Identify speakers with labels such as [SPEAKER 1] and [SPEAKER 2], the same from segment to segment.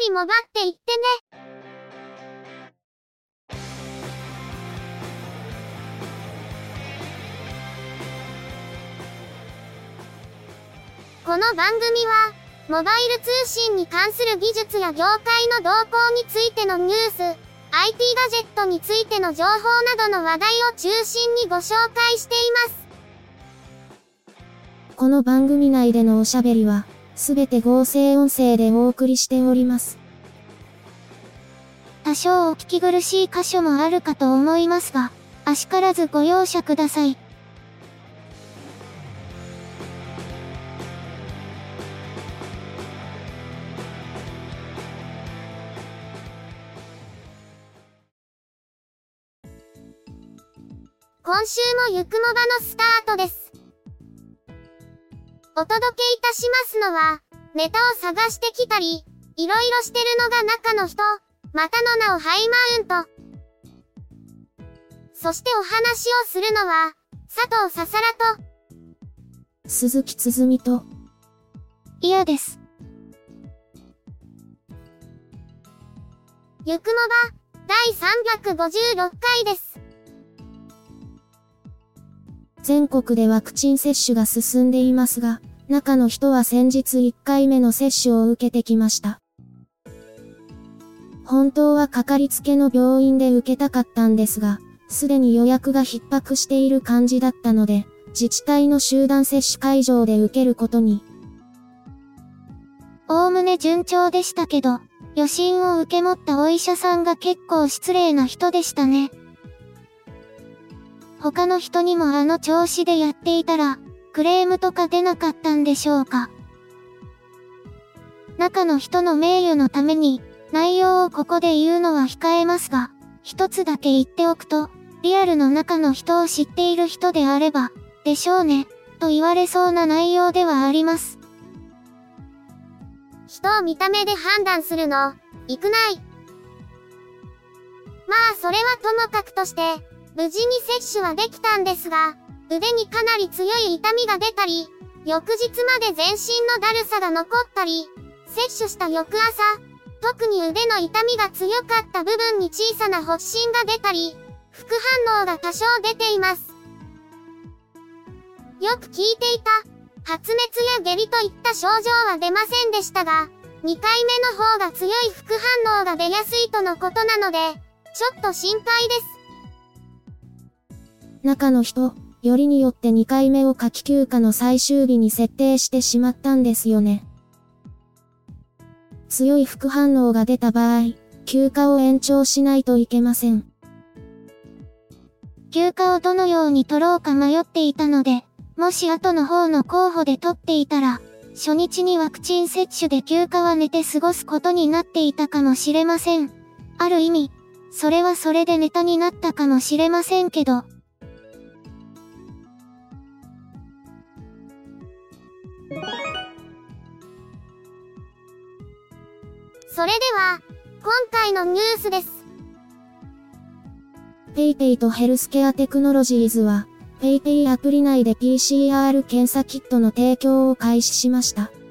[SPEAKER 1] りもばっていってね。この番組は、モバイル通信に関する技術や業界の動向についてのニュース、IT ガジェットについての情報などの話題を中心にご紹介しています。
[SPEAKER 2] この番組内でのおしゃべりは、すべて合成音声でお送りしております。
[SPEAKER 1] 多少お聞き苦しい箇所もあるかと思いますが、あしからずご容赦ください。今週もゆくもばのスタートです。お届けいたしますのは、ネタを探してきたり、いろいろしてるのが中の人、またの名をハイマウント。そしてお話をするのは、佐藤ささらと、
[SPEAKER 2] 鈴木つづみと、
[SPEAKER 1] いやです。ゆくもば、第356回です。
[SPEAKER 2] 全国でワクチン接種が進んでいますが、中の人は先日1回目の接種を受けてきました。本当はかかりつけの病院で受けたかったんですが、すでに予約が逼迫している感じだったので、自治体の集団接種会場で受けることに。
[SPEAKER 1] おおむね順調でしたけど、予診を受け持ったお医者さんが結構失礼な人でしたね。他の人にもあの調子でやっていたら、クレームとか出なかったんでしょうか。中の人の名誉のために、内容をここで言うのは控えますが、一つだけ言っておくと、リアルの中の人を知っている人であれば、でしょうね、と言われそうな内容ではあります。人を見た目で判断するの、いくない。まあそれはともかくとして、無事に接種はできたんですが、腕にかなり強い痛みが出たり、翌日まで全身のだるさが残ったり、接種した翌朝、特に腕の痛みが強かった部分に小さな発疹が出たり、副反応が多少出ています。よく聞いていた、発熱や下痢といった症状は出ませんでしたが、2回目の方が強い副反応が出やすいとのことなので、ちょっと心配です。
[SPEAKER 2] 中の人、よりによって2回目を夏季休暇の最終日に設定してしまったんですよね。強い副反応が出た場合、休暇を延長しないといけません。
[SPEAKER 1] 休暇をどのように取ろうか迷っていたので、もし後の方の候補で取っていたら、初日にワクチン接種で休暇は寝て過ごすことになっていたかもしれません。ある意味、それはそれでネタになったかもしれませんけど。それでは、今回のニュースです。
[SPEAKER 2] PayPay とヘルスケアテクノロジーズは、PayPay アプリ内で PCR 検査キットの提供を開始しました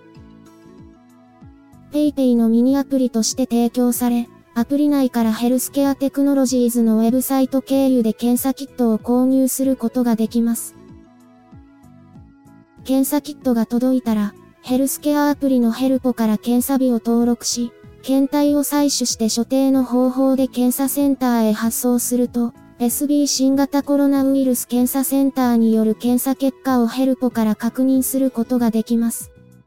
[SPEAKER 2] 。PayPay のミニアプリとして提供され、アプリ内からヘルスケアテクノロジーズのウェブサイト経由で検査キットを購入することができます。検査キットが届いたら、ヘルスケアアプリのヘルポから検査日を登録し、検体を採取して所定の方法で検査センターへ発送すると、SB 新型コロナウイルス検査センターによる検査結果をヘルポから確認することができます。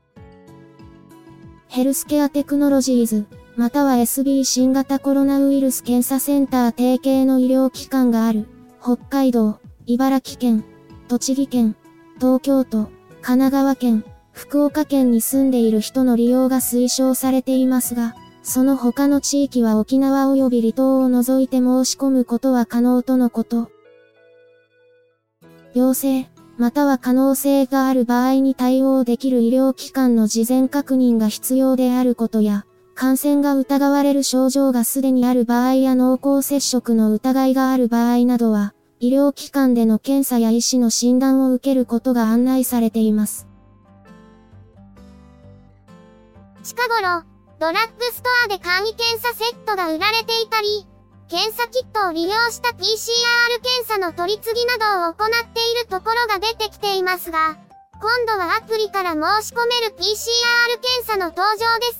[SPEAKER 2] ヘルスケアテクノロジーズ、または SB 新型コロナウイルス検査センター提携の医療機関がある、北海道、茨城県、栃木県、東京都、神奈川県、福岡県に住んでいる人の利用が推奨されていますが、その他の地域は沖縄及び離島を除いて申し込むことは可能とのこと。陽性、または可能性がある場合に対応できる医療機関の事前確認が必要であることや、感染が疑われる症状がすでにある場合や濃厚接触の疑いがある場合などは、医療機関での検査や医師の診断を受けることが案内されています。
[SPEAKER 1] 近頃、 ドラッグストアで簡易検査セットが売られていたり、検査キットを利用した PCR 検査の取り次ぎなどを行っているところが出てきていますが、今度はアプリから申し込める PCR 検査の登場です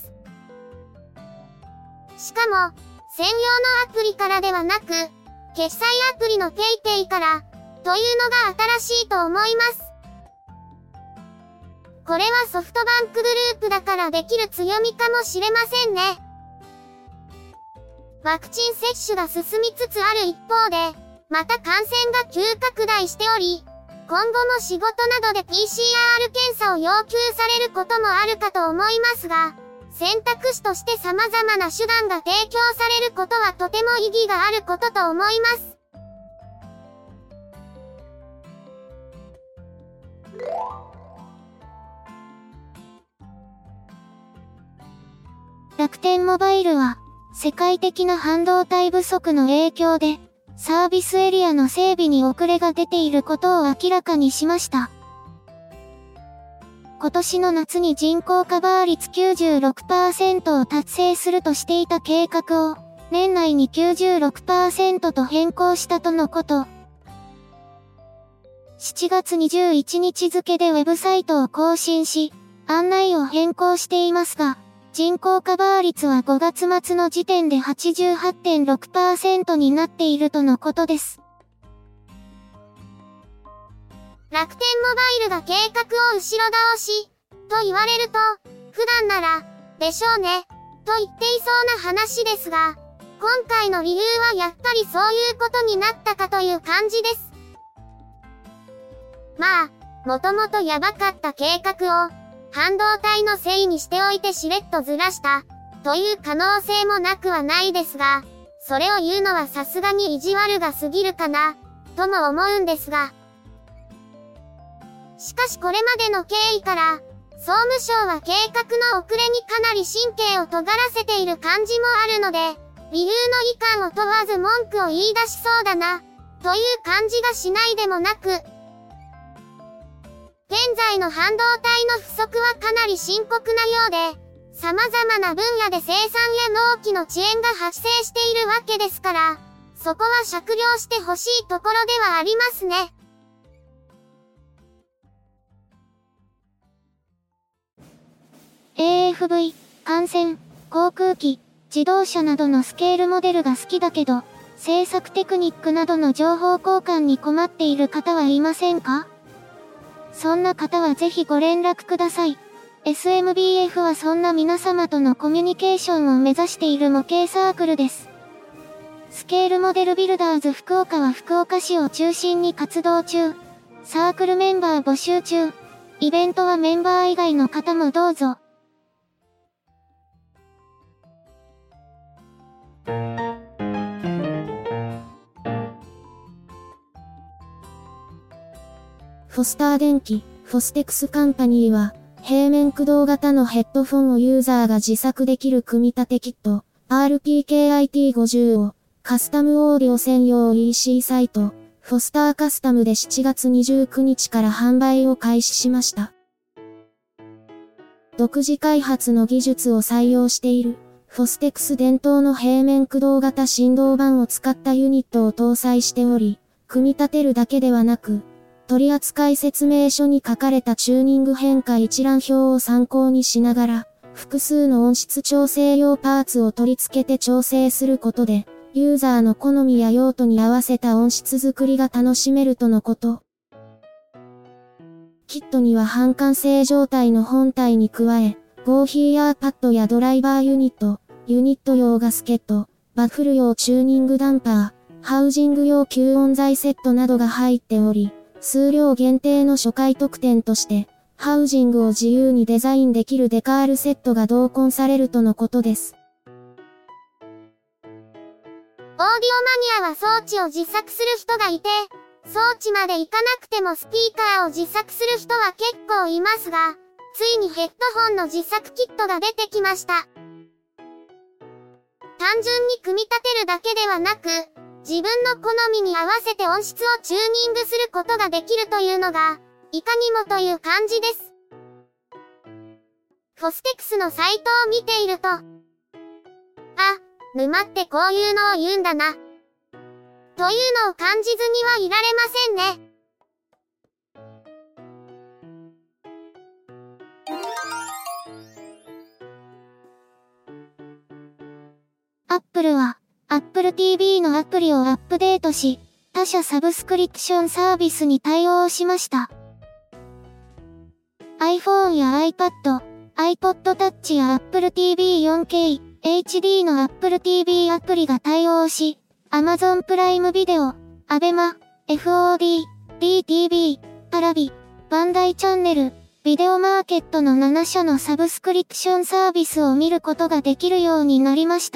[SPEAKER 1] 。しかも、専用のアプリからではなく、決済アプリの PayPay から、というのが新しいと思います。これはソフトバンクグループだからできる強みかもしれませんね。ワクチン接種が進みつつある一方で、また感染が急拡大しており、今後も仕事などで PCR 検査を要求されることもあるかと思いますが、選択肢として様々な手段が提供されることはとても意義があることと思います。
[SPEAKER 3] 楽天モバイルは、世界的な半導体不足の影響で、サービスエリアの整備に遅れが出ていることを明らかにしました。今年の夏に人口カバー率 96% を達成するとしていた計画を、年内に 96% と変更したとのこと。7月21日付でウェブサイトを更新し、案内を変更していますが、人口カバー率は5月末の時点で 88.6% になっているとのことです。
[SPEAKER 1] 楽天モバイルが計画を後ろ倒し、と言われると、普段なら、でしょうね、と言っていそうな話ですが、今回の理由はやっぱりそういうことになったかという感じです。まあ、もともとやばかった計画を、半導体のせいにしておいてしれっとずらした、という可能性もなくはないですが、それを言うのはさすがに意地悪が過ぎるかな、とも思うんですが。しかしこれまでの経緯から、総務省は計画の遅れにかなり神経を尖らせている感じもあるので、理由の意観を問わず文句を言い出しそうだな、という感じがしないでもなく、現在の半導体の不足はかなり深刻なようで、様々な分野で生産や納期の遅延が発生しているわけですから、そこは酌量してほしいところではありますね。
[SPEAKER 3] AFV、艦船、航空機、自動車などのスケールモデルが好きだけど、製作テクニックなどの情報交換に困っている方はいませんか？そんな方はぜひご連絡ください。SMBF はそんな皆様とのコミュニケーションを目指している模型サークルです。スケールモデルビルダーズ福岡は福岡市を中心に活動中。サークルメンバー募集中。イベントはメンバー以外の方もどうぞ。
[SPEAKER 2] フォスター電機、フォステクスカンパニーは、平面駆動型のヘッドフォンをユーザーが自作できる組み立てキット、RPKIT50 を、カスタムオーディオ専用 EC サイト、フォスターカスタムで7月29日から販売を開始しました。独自開発の技術を採用している、フォステクス伝統の平面駆動型振動板を使ったユニットを搭載しており、組み立てるだけではなく、取扱説明書に書かれたチューニング変化一覧表を参考にしながら、複数の音質調整用パーツを取り付けて調整することで、ユーザーの好みや用途に合わせた音質作りが楽しめるとのこと。キットには半完成状態の本体に加え、合皮イヤーパッドやドライバーユニット用ガスケット、バッフル用チューニングダンパー、ハウジング用吸音材セットなどが入っており、数量限定の初回特典として、ハウジングを自由にデザインできるデカールセットが同梱されるとのことです。
[SPEAKER 1] オーディオマニアは装置を自作する人がいて、装置までいかなくてもスピーカーを自作する人は結構いますが、ついにヘッドホンの自作キットが出てきました。単純に組み立てるだけではなく、自分の好みに合わせて音質をチューニングすることができるというのが、いかにもという感じです。フォステクスのサイトを見ていると、 沼ってこういうのを言うんだな。というのを感じずにはいられませんね。
[SPEAKER 3] Apple は、Apple TV のアプリをアップデートし、他社サブスクリプションサービスに対応しました。iPhone や iPad、iPod Touch や Apple TV 4K、HD の Apple TV アプリが対応し、Amazon プライムビデオ、ABEMA、FOD、DTV、Paravi、バンダイチャンネル、ビデオマーケットの7社のサブスクリプションサービスを見ることができるようになりました。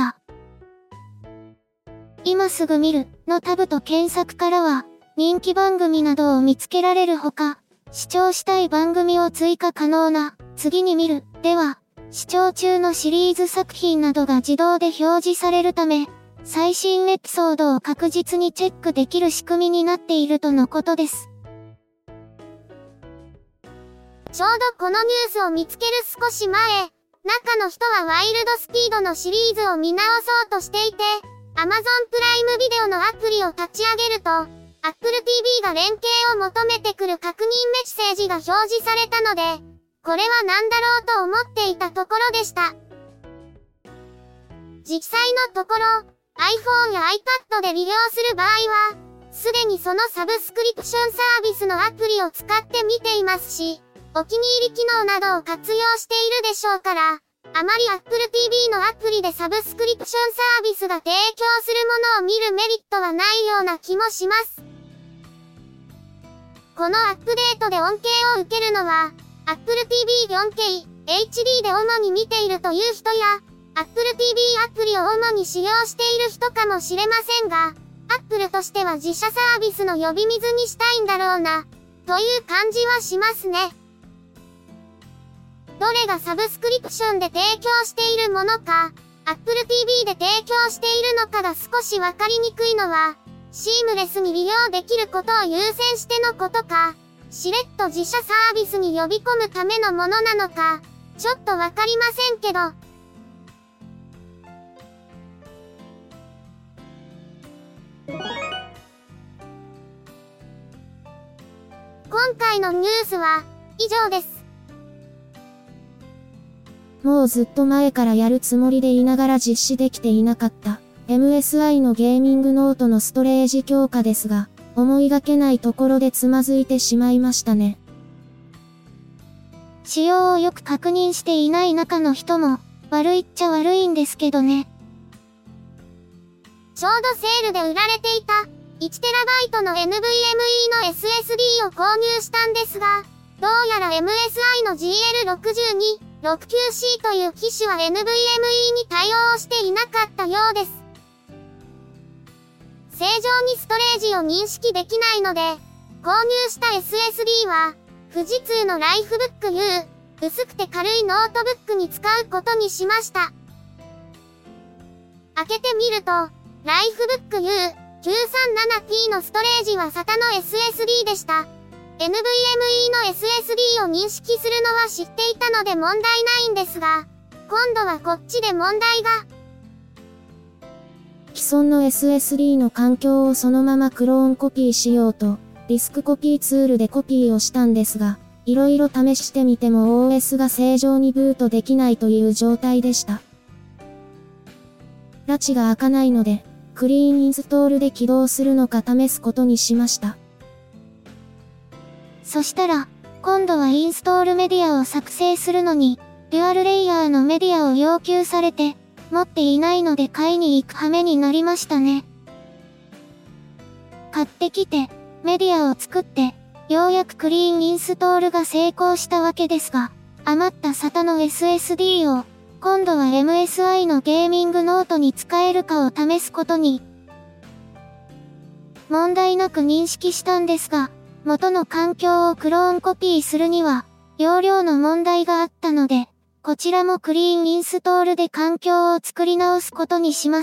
[SPEAKER 3] 今すぐ見るのタブと検索からは、人気番組などを見つけられるほか、視聴したい番組を追加可能な、次に見る、では、視聴中のシリーズ作品などが自動で表示されるため、最新エピソードを確実にチェックできる仕組みになっているとのことです。
[SPEAKER 1] ちょうどこのニュースを見つける少し前、中の人はワイルドスピードのシリーズを見直そうとしていて、Amazon プライムビデオのアプリを立ち上げると、Apple TV が連携を求めてくる確認メッセージが表示されたので、これは何だろうと思っていたところでした。実際のところ、iPhone や iPad で利用する場合は、すでにそのサブスクリプションサービスのアプリを使って見ていますし、お気に入り機能などを活用しているでしょうから、あまり Apple TV のアプリでサブスクリプションサービスが提供するものを見るメリットはないような気もします。このアップデートで恩恵を受けるのは、Apple TV 4K、HD で主に見ているという人や、Apple TV アプリを主に使用している人かもしれませんが、Apple としては自社サービスの呼び水にしたいんだろうな、という感じはしますね。どれがサブスクリプションで提供しているものか、Apple TV で提供しているのかが少しわかりにくいのは、シームレスに利用できることを優先してのことか、しれっと自社サービスに呼び込むためのものなのか、ちょっとわかりませんけど。今回のニュースは以上です。
[SPEAKER 2] もうずっと前からやるつもりでいながら実施できていなかった MSI のゲーミングノートのストレージ強化ですが、思いがけないところでつまずいてしまいましたね。
[SPEAKER 3] 仕様をよく確認していない中の人も悪いっちゃ悪いんですけどね。
[SPEAKER 1] ちょうどセールで売られていた 1TB の NVMe の SSD を購入したんですが、どうやら MSI の GL6269C という機種は NVMe に対応していなかったようです。正常にストレージを認識できないので、購入した SSD は、富士通のライフブック U、薄くて軽いノートブックに使うことにしました。開けてみると、ライフブック U937P のストレージは SATA の SSD でした。NVMe の SSD を認識するのは知っていたので問題ないんですが、今度はこっちで問題が。
[SPEAKER 2] 既存の SSD の環境をそのままクローンコピーしようと、ディスクコピーツールでコピーをしたんですが、いろいろ試してみても OS が正常にブートできないという状態でした。ラチが開かないので、クリーンインストールで起動するのか試すことにしました。
[SPEAKER 3] そしたら、今度はインストールメディアを作成するのに、デュアルレイヤーのメディアを要求されて、持っていないので買いに行く羽目になりましたね。買ってきて、メディアを作って、ようやくクリーンインストールが成功したわけですが、余った SATA の SSD を、今度は MSI のゲーミングノートに使えるかを試すことに、問題なく認識したんですが、元の環境をクローンコピーするには、容量の問題があったので、こちらもクリーンインストールで環境を作り直すことにします。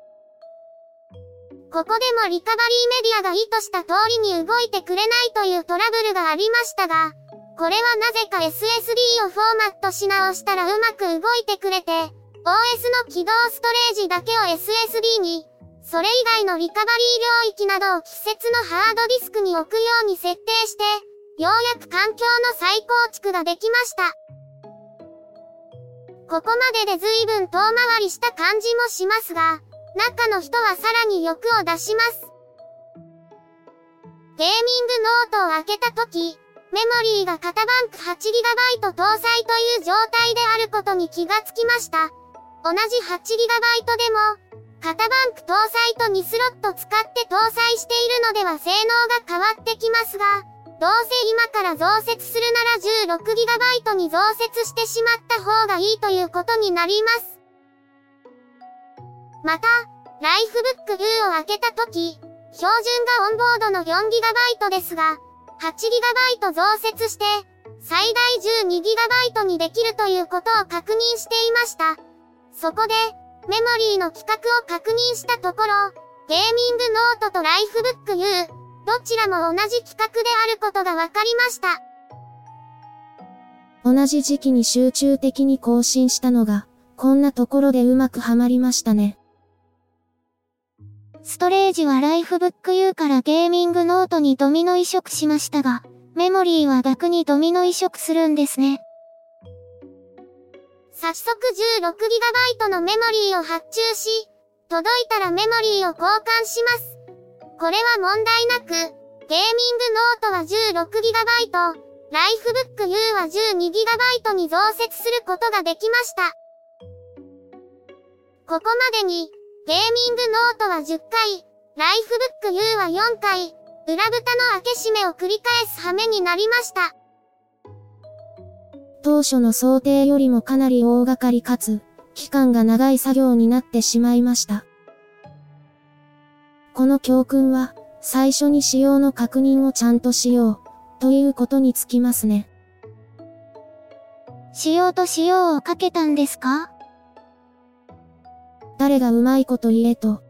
[SPEAKER 1] ここでもリカバリーメディアが意図した通りに動いてくれないというトラブルがありましたが、これはなぜか SSD をフォーマットし直したらうまく動いてくれて、 OS の起動ストレージだけを SSD に、それ以外のリカバリー領域などを既設のハードディスクに置くように設定して、ようやく環境の再構築ができました。ここまでで随分遠回りした感じもしますが、中の人はさらに欲を出します。ゲーミングノートを開けたとき、メモリーが型バンク 8GB 搭載という状態であることに気がつきました。同じ 8GB でも、型バンク搭載と2スロット使って搭載しているのでは性能が変わってきますが、どうせ今から増設するなら 16GB に増設してしまった方がいいということになります。また、ライフブック U を開けたとき、標準がオンボードの 4GB ですが、8GB 増設して、最大 12GB にできるということを確認していました。そこで、メモリーの規格を確認したところ、ゲーミングノートとライフブック U、どちらも同じ規格であることが分かりました。
[SPEAKER 2] 同じ時期に集中的に更新したのが、こんなところでうまくはまりましたね。
[SPEAKER 3] ストレージはライフブック U からゲーミングノートにドミノ移植しましたが、メモリーは逆にドミノ移植するんですね。
[SPEAKER 1] 早速 16GB のメモリーを発注し、届いたらメモリーを交換します。これは問題なく、ゲーミングノートは 16GB、ライフブック U は 12GB に増設することができました。ここまでに、ゲーミングノートは10回、ライフブック U は4回、裏蓋の開け閉めを繰り返す羽目になりました。
[SPEAKER 2] 当初の想定よりもかなり大掛かりかつ、期間が長い作業になってしまいました。この教訓は、最初に仕様の確認をちゃんとしよう、ということにつきますね。
[SPEAKER 3] 仕様と仕様をかけたんですか？
[SPEAKER 2] 誰がうまいこと言えと。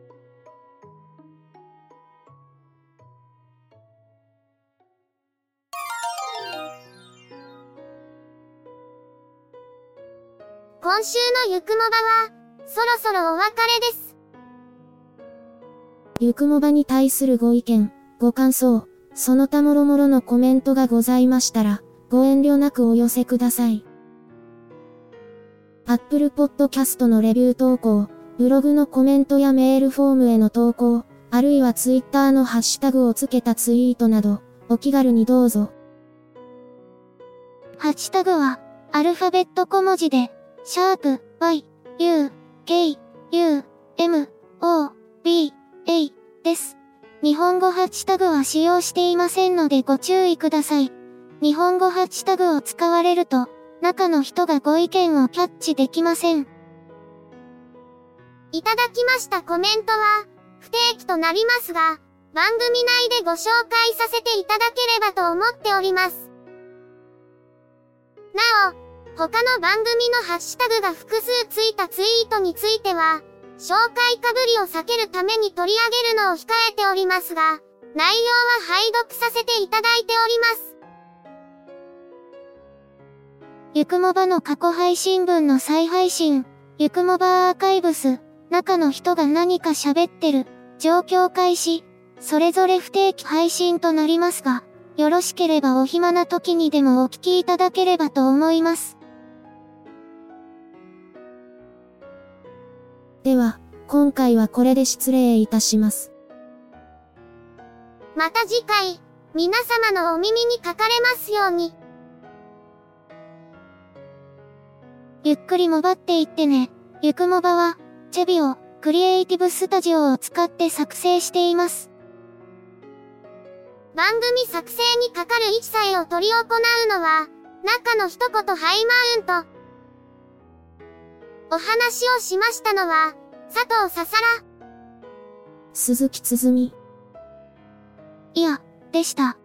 [SPEAKER 1] 今週のゆくもばは、そろそろお別れです。
[SPEAKER 2] ゆくもばに対するご意見、ご感想、その他もろもろのコメントがございましたら、ご遠慮なくお寄せください。Apple Podcast のレビュー投稿、ブログのコメントやメールフォームへの投稿、あるいは Twitter のハッシュタグをつけたツイートなど、お気軽にどうぞ。
[SPEAKER 3] ハッシュタグは、アルファベット小文字で、#y, u, k, u, m, o, b, a です。日本語ハッシュタグは使用していませんのでご注意ください。日本語ハッシュタグを使われると、中の人がご意見をキャッチできません。
[SPEAKER 1] いただきましたコメントは、不定期となりますが、番組内でご紹介させていただければと思っております。なお、他の番組のハッシュタグが複数ついたツイートについては、紹介かぶりを避けるために取り上げるのを控えておりますが、内容は拝読させていただいております。
[SPEAKER 3] ゆくもばの過去配信分の再配信、ゆくもばアーカイブス、中の人が何か喋ってる、状況開始、それぞれ不定期配信となりますが、よろしければお暇な時にでもお聞きいただければと思います。
[SPEAKER 2] では、今回はこれで失礼いたします。
[SPEAKER 1] また次回、皆様のお耳にかかれますように。
[SPEAKER 3] ゆっくりもばっていってね。ゆくもばは、チェビオ、クリエイティブスタジオを使って作成しています。
[SPEAKER 1] 番組作成にかかる一切を執り行うのは、中の一言ハイマウント。お話をしましたのは、佐藤ささら、
[SPEAKER 2] 鈴木つづみ、
[SPEAKER 3] いや、でした。